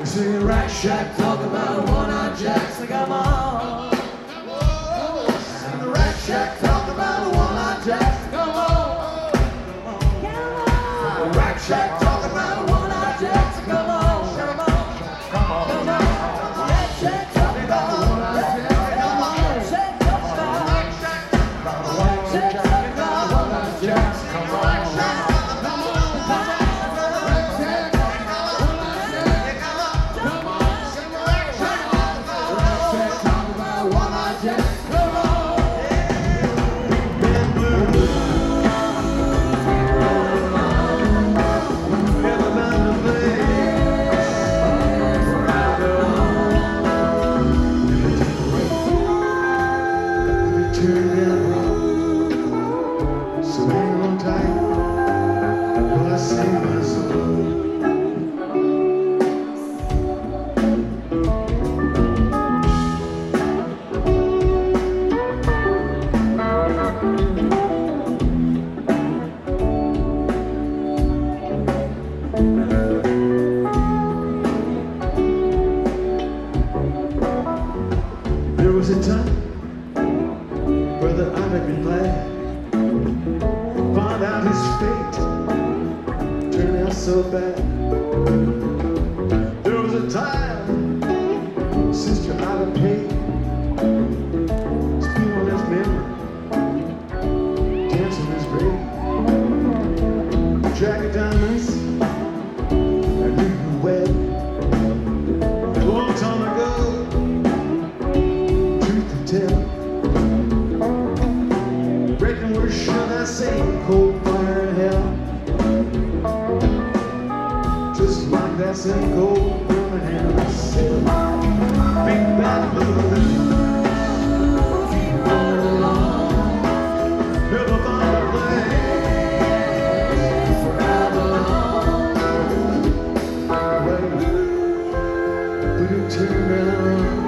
Singing Rack Shack, talking about one-eyed jacks, they got 'em all. Singing Rack Shack, talking about one-eyed jacks, they got 'em all. Rack Shack, talking about one-eyed jacks, they got 'em all. Come on. Rack Shack, talking about one-eyed jacks, they got 'em all. Rack Shack, talking about one-eyed jacks, come on. So hang on tight while I sing my song. There was a time, brother, I'd have been glad. Find out his fate turned out so bad. There was a time, sister, I'd have paid. Spin on his memory, dancing his grave. Jagged diamonds, I knew you well. A long time ago, truth to tell. Where should I say cold fire in hell? Just like that same cold Birmingham big bad blue. Keep rolling along. Never find a place forever long. But it turned around.